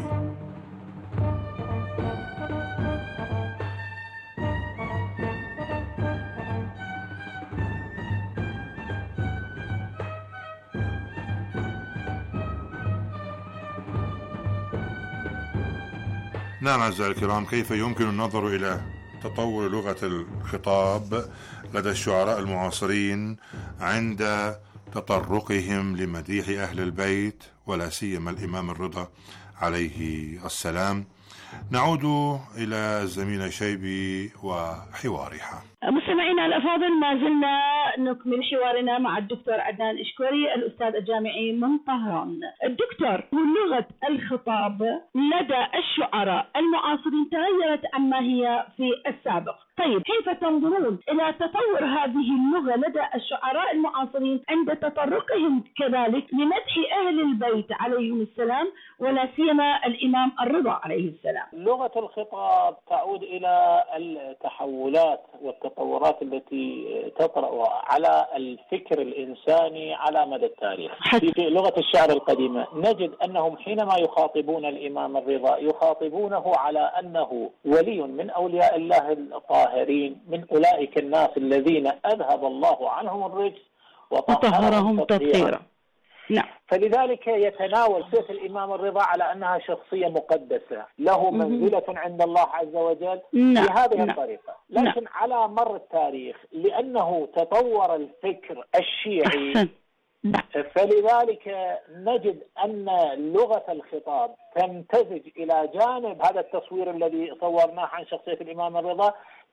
نعم أعزائي الكرام، كيف يمكن النظر إلى تطور لغة الخطاب لدى الشعراء المعاصرين عند تطرقهم لمديح أهل البيت ولا سيما الإمام الرضا عليه السلام؟ نعود إلى الزميلة شيبي وحوارها. مستمعينا الأفاضل، ما زلنا نكمل حوارنا مع الدكتور عدنان إشكوري الأستاذ الجامعي من طهران. الدكتور، لغة الخطاب لدى الشعراء المعاصرين تغيرت عما هي في السابق. طيب، كيف تنظرون إلى تطور هذه اللغة لدى الشعراء المعاصرين عند تطرقهم كذلك لمدح أهل البيت عليهم السلام ولا سيما الإمام الرضا عليه السلام؟ لغة الخطاب تعود إلى التحولات والتطورات التي تطرأ على الفكر الإنساني على مدى التاريخ. في لغة الشعر القديمة نجد أنهم حينما يخاطبون الإمام الرضا يخاطبونه على أنه ولي من أولياء الله الطاهرين، من أولئك الناس الذين أذهب الله عنهم الرجس وطهرهم تطهيرا. نعم. فلذلك يتناول صفة الإمام الرضا على أنها شخصية مقدسة له منزلة عند الله عز وجل بهذه نعم. الطريقة. لكن نعم. على مر التاريخ لأنه تطور الفكر الشيعي فلذلك نجد أن لغة الخطاب تمتزج إلى جانب هذا التصوير الذي صورناه عن شخصية الإمام الرضا،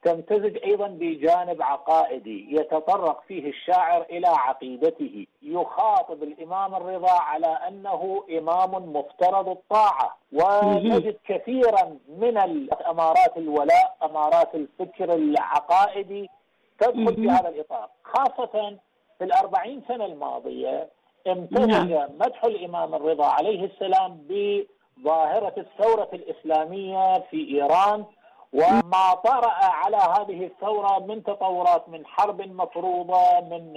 تمتزج أيضا بجانب عقائدي يتطرق فيه الشاعر إلى عقيدته، يخاطب الإمام الرضا على أنه إمام مفترض الطاعة، ونجد كثيرا من أمارات الولاء، أمارات الفكر العقائدي تدخل في هذا الإطار. خاصة في الأربعين سنة الماضية امتزج مدح الإمام الرضا عليه السلام بظاهرة الثورة الإسلامية في إيران، وما طرأ على هذه الثورة من تطورات، من حرب مفروضة، من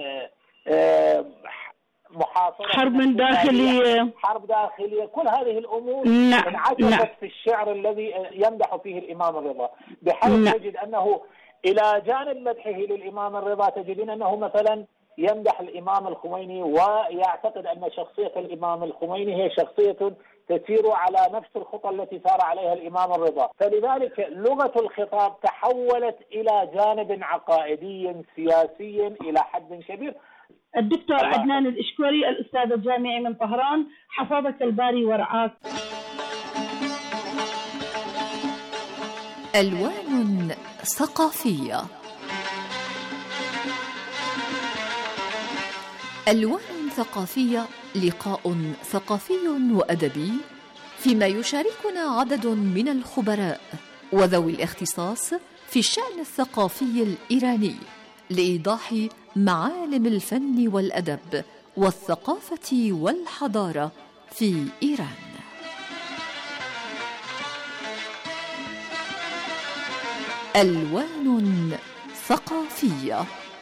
محاصرة، حرب من داخلية، حرب داخلية، كل هذه الأمور انعكست في الشعر الذي يمدح فيه الإمام الرضا، بحيث تجد أنه إلى جانب مدحه للإمام الرضا تجدين أنه مثلا يمدح الإمام الخميني، ويعتقد أن شخصية الإمام الخميني هي شخصية تسير على نفس الخطى التي سار عليها الإمام الرضا. فلذلك لغة الخطاب تحولت إلى جانب عقائدي سياسي إلى حد كبير. الدكتور عدنان الإشكوري الأستاذ الجامعي من طهران، حفظك الباري ورعاك. ألوان ثقافية. ألوان ثقافية لقاء ثقافي وأدبي فيما يشاركنا عدد من الخبراء وذوي الاختصاص في الشأن الثقافي الإيراني لإيضاح معالم الفن والأدب والثقافة والحضارة في إيران. ألوان ثقافية.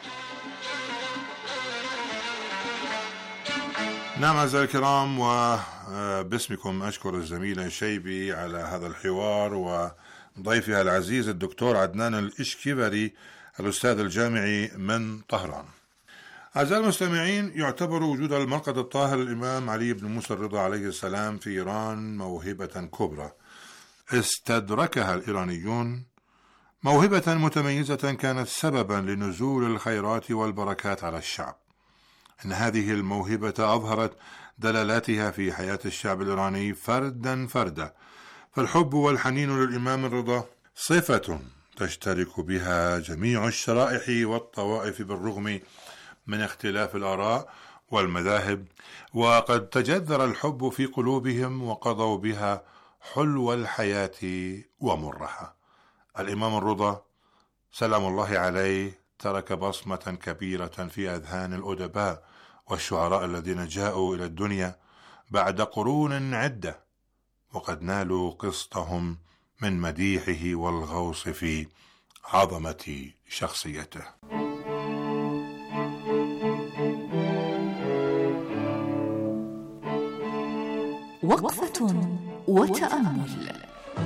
نعم أعزائي الكرام، وباسمكم أشكر الزميلة شيبي على هذا الحوار، وضيفها العزيز الدكتور عدنان الإشكيبري الأستاذ الجامعي من طهران. أعزائي المستمعين، يعتبر وجود المرقد الطاهر الإمام علي بن موسى الرضا عليه السلام في إيران موهبة كبرى استدركها الإيرانيون، موهبة متميزة كانت سببا لنزول الخيرات والبركات على الشعب. إن هذه الموهبة أظهرت دلالاتها في حياة الشعب الإيراني فردا فردا، فالحب والحنين للإمام الرضا صفة تشترك بها جميع الشرائح والطوائف بالرغم من اختلاف الآراء والمذاهب، وقد تجذر الحب في قلوبهم وقضوا بها حلو الحياة ومرها. الإمام الرضا سلام الله عليه ترك بصمة كبيرة في أذهان الأدباء والشعراء الذين جاءوا إلى الدنيا بعد قرون عدة، وقد نالوا قسطهم من مديحه والغوص في عظمة شخصيته. وقفة وتأمل.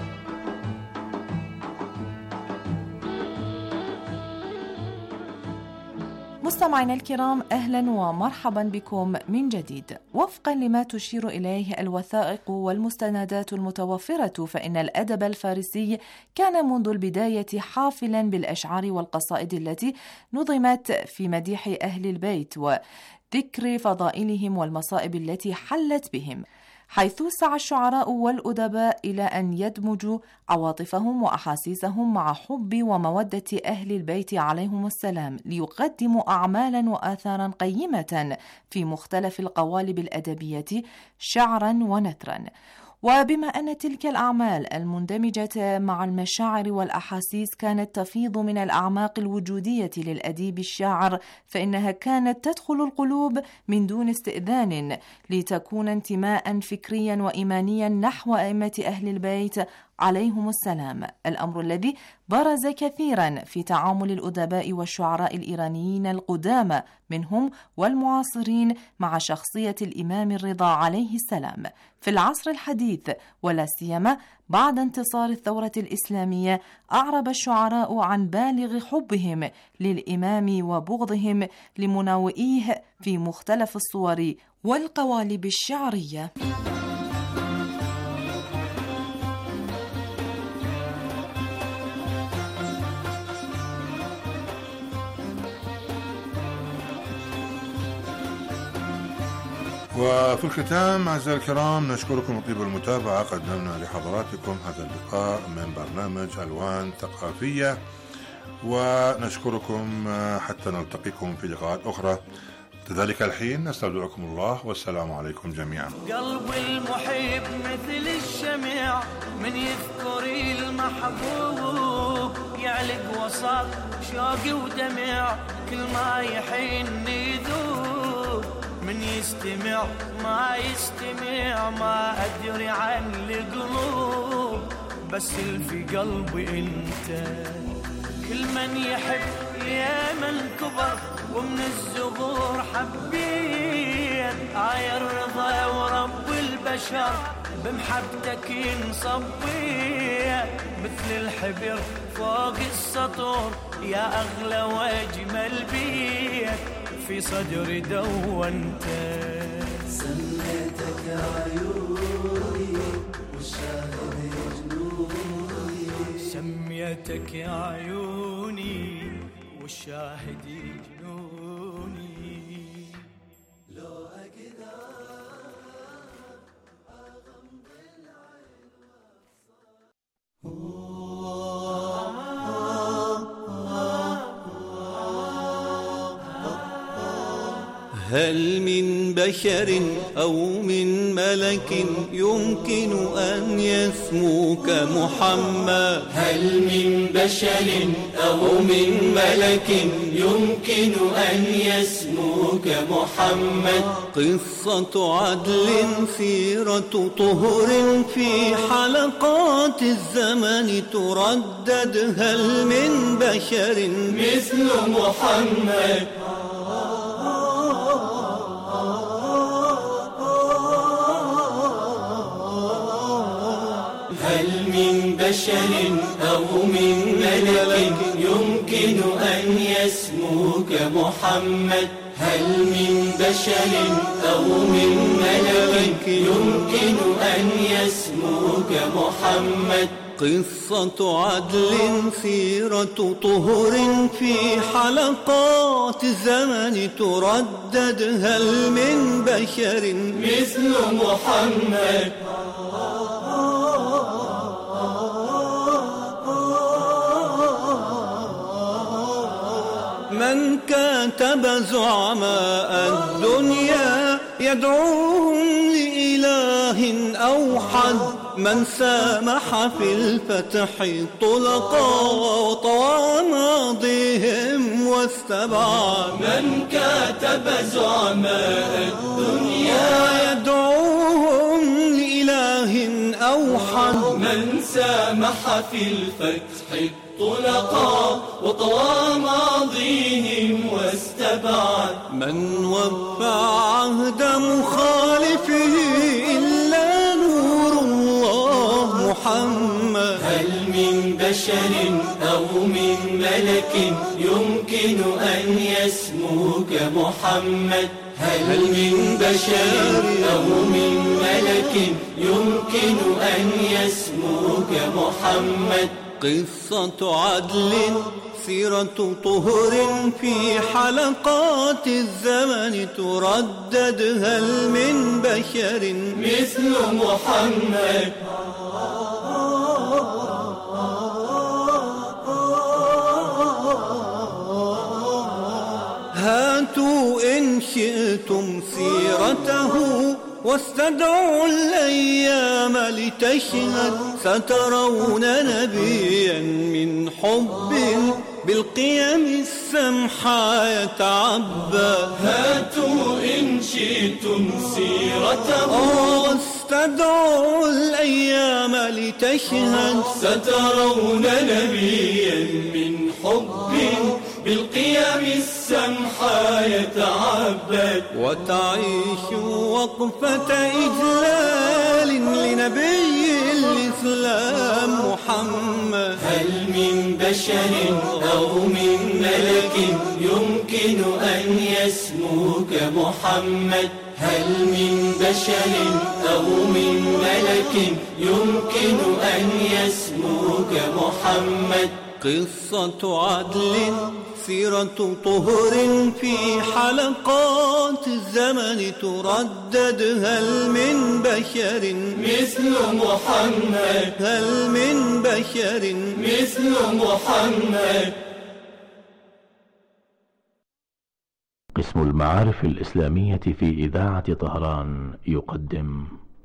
مستمعينا الكرام، أهلا ومرحبا بكم من جديد. وفقا لما تشير إليه الوثائق والمستندات المتوفرة، فإن الأدب الفارسي كان منذ البداية حافلا بالأشعار والقصائد التي نظمت في مديح أهل البيت وذكر فضائلهم والمصائب التي حلت بهم، حيث سعى الشعراء والأدباء إلى أن يدمجوا عواطفهم وأحاسيسهم مع حب ومودة أهل البيت عليهم السلام، ليقدموا أعمالا وآثارا قيمة في مختلف القوالب الأدبية شعرا ونثرا. وبما أن تلك الأعمال المندمجة مع المشاعر والأحاسيس كانت تفيض من الأعماق الوجودية للأديب الشاعر، فإنها كانت تدخل القلوب من دون استئذان لتكون انتماء فكريا وإيمانيا نحو أئمة أهل البيت عليهم السلام، الأمر الذي برز كثيرا في تعامل الأدباء والشعراء الإيرانيين القدامى منهم والمعاصرين مع شخصية الإمام الرضا عليه السلام. في العصر الحديث ولا سيما بعد انتصار الثورة الإسلامية، أعرب الشعراء عن بالغ حبهم للإمام وبغضهم لمناوئيه في مختلف الصور والقوالب الشعرية. وفي الختام أعزائي الكرام، نشكركم طيب المتابعة. قدمنا لحضراتكم هذا اللقاء من برنامج ألوان ثقافية، ونشكركم حتى نلتقيكم في لقاءات أخرى. لذلك الحين نستودعكم الله والسلام عليكم جميعا. قلب المحب مثل الشمع من يذكر المحبوب يعلق وسط شوقي ودمع كل ما يحن يذوب من يستمع ما يستمع ما أدري عن القلوب بس اللي في قلبي انت كل من يحب يا من كبر ومن الزهور حبيت آي الرضا ورب البشر بمحبتك انصبيت مثل الحبر فوق السطور يا أغلى وأجمل بيت في صدري دونت سميتك عيوني والشاهد جنوني سميتك يا عيوني والشاهد جنوني لو أقدر هل من بشر أو من ملك يمكن أن يسموك محمد هل من بشر أو من ملك يمكن أن يسموك محمد قصة عدل سيرة طهر في حلقات الزمن تردد هل من بشر مثل محمد بشر أو من ملك يمكن أن يسموك محمد هل من بشر أو من ملك يمكن أن يسموك محمد قصة عدل سيرة طهر في حلقات الزمن تردد هل من بشر مثل محمد من كاتب زعماء الدنيا يدعوهم لإله أوحد من سامح في الفتح طلقا وطوى ماضيهم واستبعد من كاتب زعماء الدنيا يدعوهم لإله أوحد من سامح في الفتح طلقا وطوى ماضيهم واستبعد من وفى عهد مخالفه إلا نور الله محمد هل من بشر أو من ملك يمكن أن يسموك محمد هل من بشر أو من ملك يمكن أن يسموك محمد قصة عدل سيرة طهر في حلقات الزمن تردد هل من بشر مثل محمد هاتوا إن شئتم سيرته واستدعوا الأيام لتشهد سترون نبيا من حب بالقيم السمحة يتعبى هاتوا إن شئتم سيرته واستدعوا الأيام لتشهد سترون نبيا من حب بالقيم السمحة يتعبد وتعيش وقفة إجلال لنبي الإسلام محمد هل من بشر أو من ملك يمكن أن يسموك محمد هل من بشر أو من ملك يمكن أن يسموك محمد قصة عدل سيرة طهر في حلقات الزمن تردد هل من بشر مثل محمد هل من بشر مثل محمد قسم المعارف الإسلامية في إذاعة طهران يقدم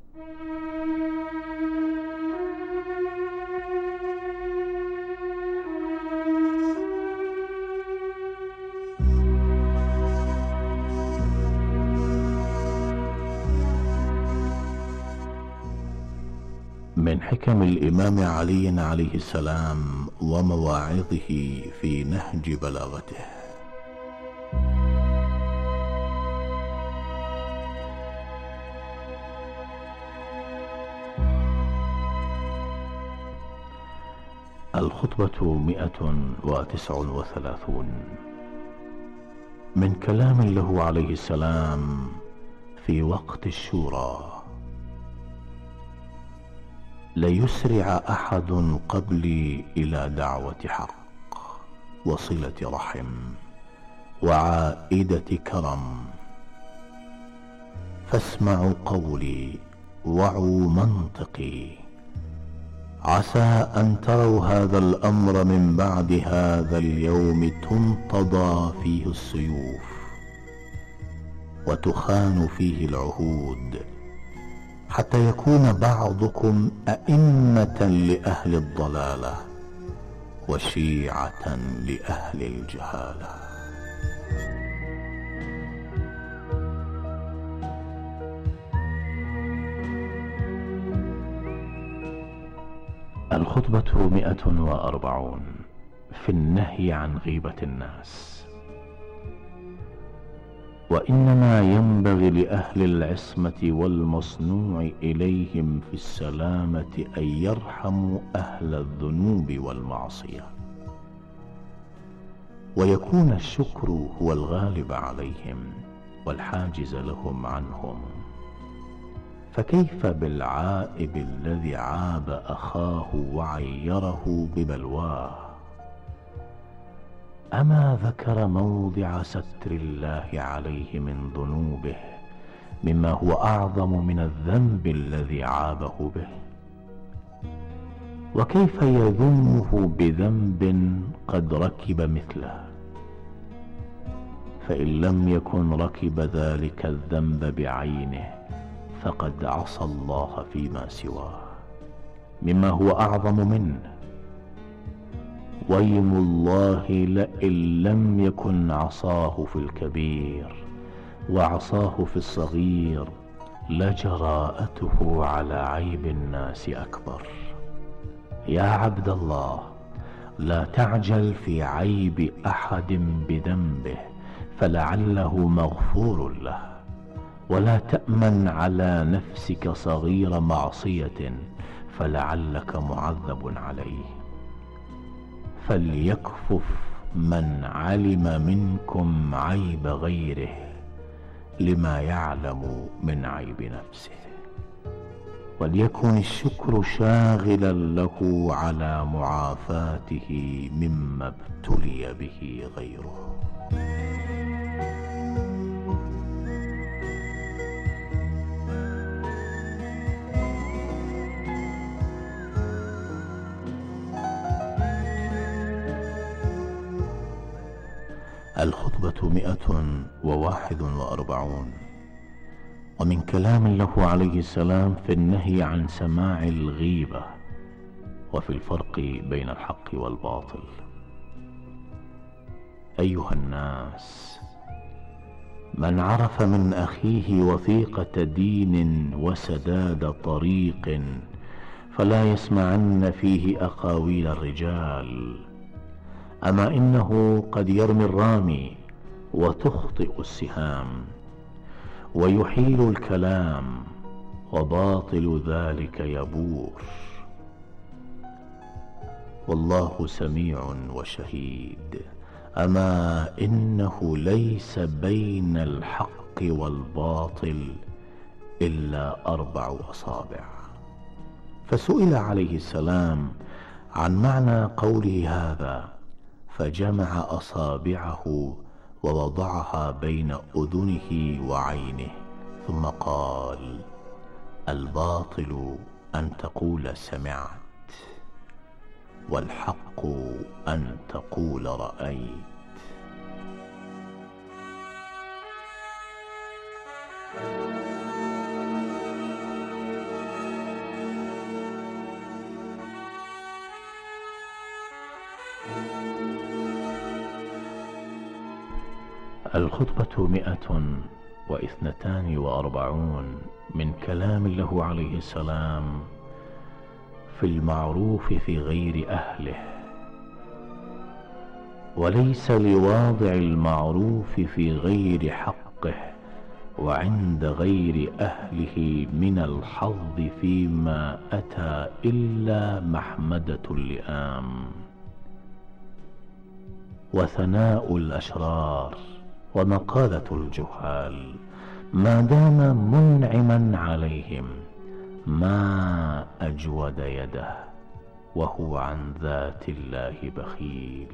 من حكم الإمام علي عليه السلام ومواعظه في نهج بلاغته. الخطبة مئة وتسع وثلاثون. من كلام له عليه السلام في وقت الشورى: ليسرع أحد قبلي إلى دعوة حق وصلة رحم وعائدة كرم، فاسمعوا قولي وعوا منطقي، عسى أن تروا هذا الأمر من بعد هذا اليوم تنتضى فيه السيوف وتخان فيه العهود، حتى يكون بعضكم أئمة لأهل الضلالة وشيعة لأهل الجهالة. الخطبة مئة وأربعون في النهي عن غيبة الناس. وإنما ينبغي لأهل العصمة والمصنوع إليهم في السلامة أن يرحموا أهل الذنوب والمعصية، ويكون الشكر هو الغالب عليهم والحاجز لهم عنهم. فكيف بالعائب الذي عاب أخاه وعيره ببلواه؟ أما ذكر موضع ستر الله عليه من ذنوبه مما هو أعظم من الذنب الذي عابه به؟ وكيف يذمه بذنب قد ركب مثله؟ فإن لم يكن ركب ذلك الذنب بعينه فقد عصى الله فيما سواه مما هو أعظم منه. ويم الله لئن لم يكن عصاه في الكبير وعصاه في الصغير لجراءته على عيب الناس أكبر. يا عبد الله، لا تعجل في عيب أحد بذنبه فلعله مغفور له، ولا تأمن على نفسك صغير معصية فلعلك معذب عليه. فليكفف من علم منكم عيب غيره لما يعلم من عيب نفسه، وليكن الشكر شاغلا له على معافاته مما ابتلي به غيره. الخطبة مئة وواحد وأربعون. ومن كلام له عليه السلام في النهي عن سماع الغيبة وفي الفرق بين الحق والباطل. أيها الناس، من عرف من أخيه وثيقة دين وسداد طريق فلا يسمعن فيه أقاويل الرجال. أما إنه قد يرمي الرامي وتخطئ السهام ويحيل الكلام وباطل ذلك يبور. والله سميع وشهيد. أما إنه ليس بين الحق والباطل إلا أربع أصابع. فسئل عليه السلام عن معنى قوله هذا فجمع أصابعه ووضعها بين أذنه وعينه ثم قال: الباطل أن تقول سمعت، والحق أن تقول رأيت. الخطبة مئة واثنتان وأربعون من كلام له عليه السلام في المعروف في غير أهله. وليس لواضع المعروف في غير حقه وعند غير أهله من الحظ فيما أتى إلا محمدة اللئام وثناء الأشرار ومقالة الجهال ما دام منعما عليهم، ما أجود يده وهو عن ذات الله بخيل.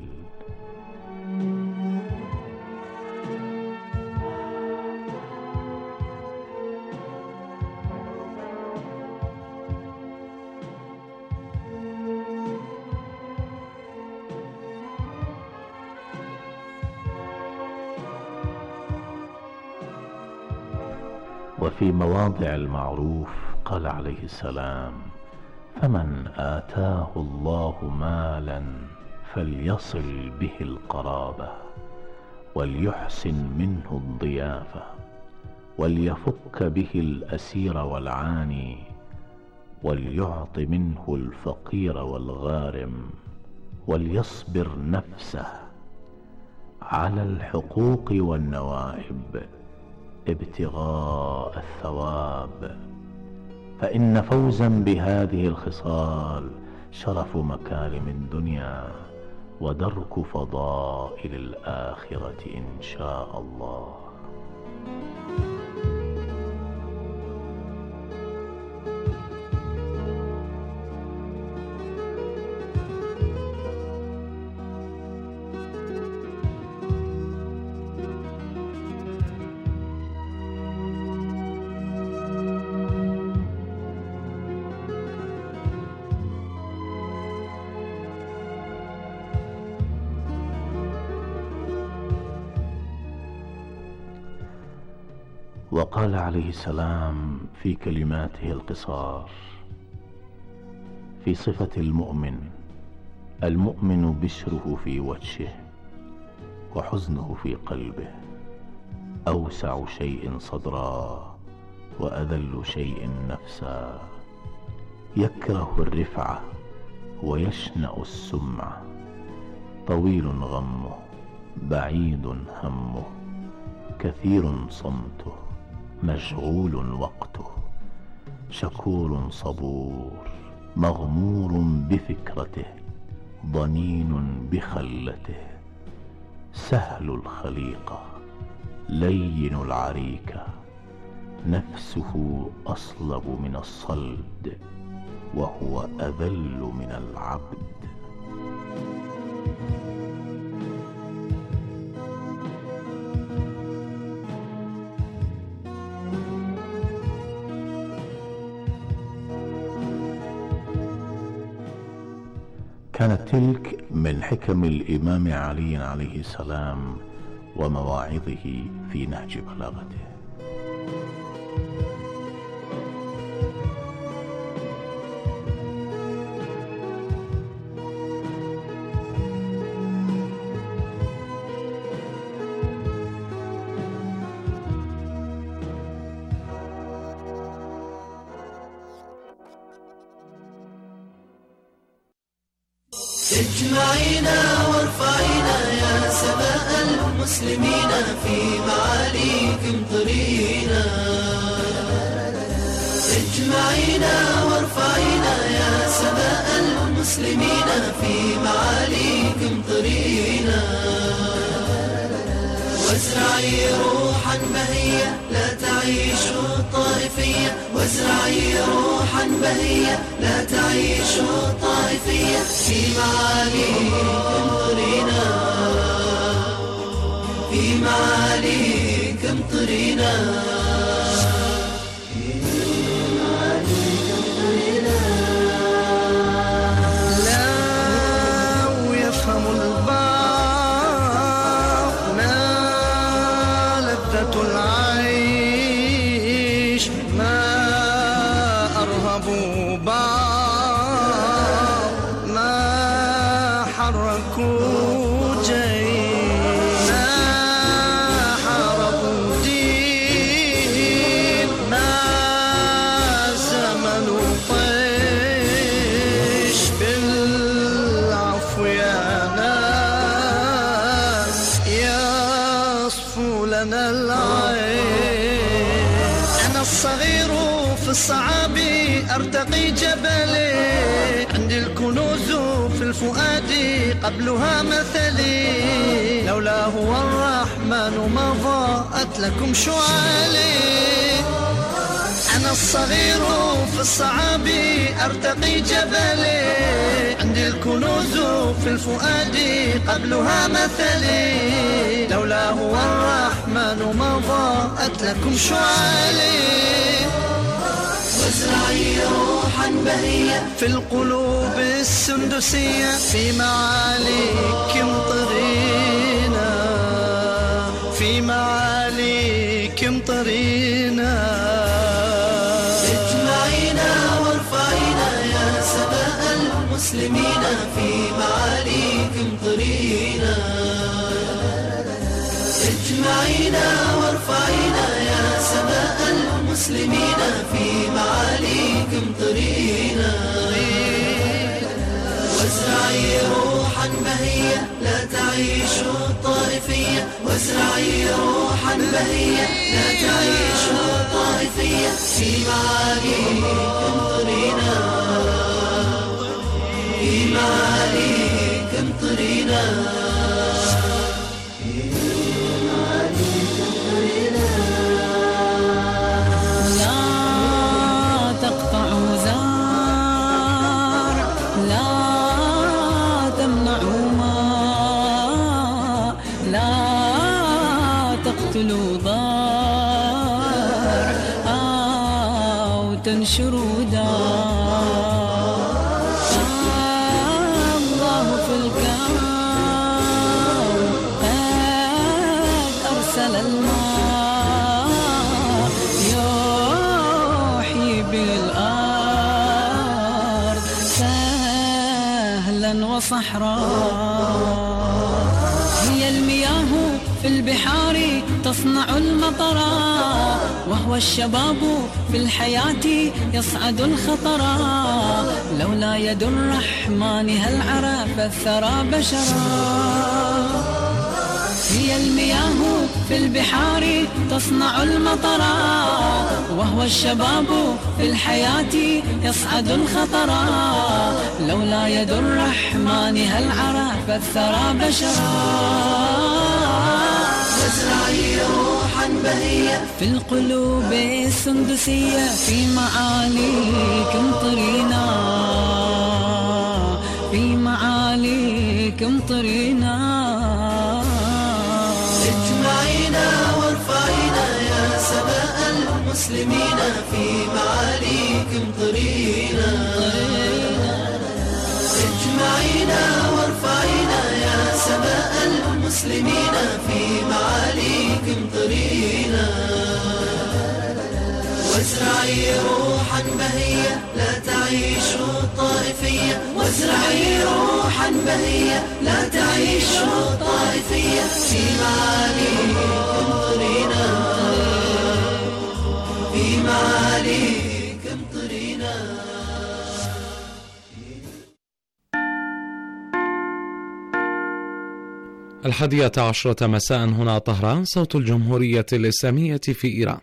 وفي مواضع المعروف قال عليه السلام: فمن آتاه الله مالا فليصل به القرابة وليحسن منه الضيافة وليفك به الأسير والعاني وليعط منه الفقير والغارم وليصبر نفسه على الحقوق والنوائب ابتغاء الثواب، فإن فوزا بهذه الخصال شرف مكارم الدنيا ودرك فضائل الآخرة إن شاء الله. وقال عليه السلام في كلماته القصار في صفة المؤمن: المؤمن بشره في وجهه وحزنه في قلبه، أوسع شيء صدرا وأذل شيء نفسا، يكره الرفعة ويشنأ السمعة، طويل غمه بعيد همه، كثير صمته مشغول وقته، شكور صبور مغمور بفكرته، ضنين بخلته، سهل الخليقة لين العريكة، نفسه أصلب من الصلد وهو أذل من العبد. كانت تلك من حكم الإمام علي عليه السلام ومواعظه في نهج بلاغته. اجمعينا وارفعينا يا سماء المسلمين، في معاليكم طرينا. اجمعينا وارفعينا يا سماء المسلمين، في معاليكم طرينا. وازرعي روحا بهية لا تعيش الطائفية، وازرعي روحا بهية لا تعيش الطائفية، في معاليكم طرينا، في معاليكم طرينا. العين لنا العين. أنا الصغير في الصعاب أرتقي جبلي، عندي الكنوز في الفؤاد قبلها مثلي، لولا هو الرحمن ما ضاءت لكم شعالي. أنا الصغير في الصعاب أرتقي جبلي، عندي الكنوز في الفؤاد قبلها مثلي، لولا هو الرحمن ما ضاءت لكم شعالي. وازرعي روحا بهية في القلوب السندسية، في معاليك امطرينا، في معاليك امطرينا. اجمعينا وارفعينا يا سماء المسلمين، في معاليك امطرينا. اجمعينا وارفعينا يا سماء المسلمين، في معاليك امطرينا. وازرعي روحا بهية لا تعيش الطائفية، وازرعي روحا بهية لا تعيش الطائفية، في معاليك امطرينا، في معاليك امطرينا. تنشروا دار الله في الكون، قد أرسل الماء يحيي بالأرض سهلا وصحراء. هي المياه في البحار تصنع المطرا، وهو الشباب في الحياة يصعد الخطرا، لولا يد الرحمن هل عرف الثرى بشرا. هي المياه في البحار تصنع المطرا، وهو الشباب في الحياة يصعد الخطرا، لولا يد الرحمن هل عرف الثرى بشرا. وازرعي روحا بهية في القلوب السندسية، في معاليك امطرينا، في معاليك امطرينا. اجمعينا وارفعينا يا سماء المسلمين، في معاليك امطرينا. اجمعينا وارفعينا يا سماء المسلمين، في معاليك امطرينا. وازرعي روحا بهية لا تعيش الطائفية، وازرعي روحا بهية لا تعيش الطائفية، في معاليك امطرينا، في معاليك امطرينا. الحادية عشرة مساء هنا طهران، صوت الجمهورية الإسلامية في إيران.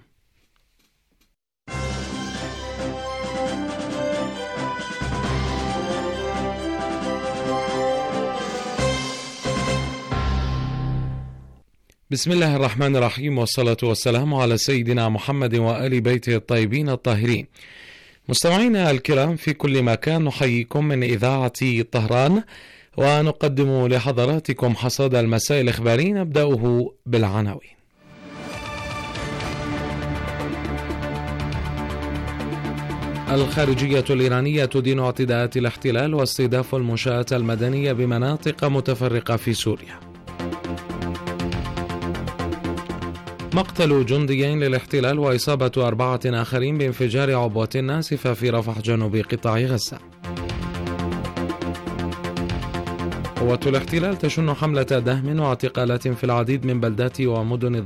بسم الله الرحمن الرحيم، والصلاة والسلام على سيدنا محمد وآل بيته الطيبين الطاهرين. مستمعينا الكرام في كل مكان، نحييكم من إذاعة طهران، ونقدم لحضراتكم حصاد المساء الإخباري، نبدأه بالعناوين. الخارجية الإيرانية تدين اعتداءات الاحتلال واستهداف المنشآت المدنية بمناطق متفرقة في سوريا. مقتل جنديين للاحتلال وإصابة أربعة آخرين بانفجار عبوة ناسفة في رفح جنوب قطاع غزة. قوات الاحتلال تشن حملة دهم واعتقالات في العديد من بلدات ومدن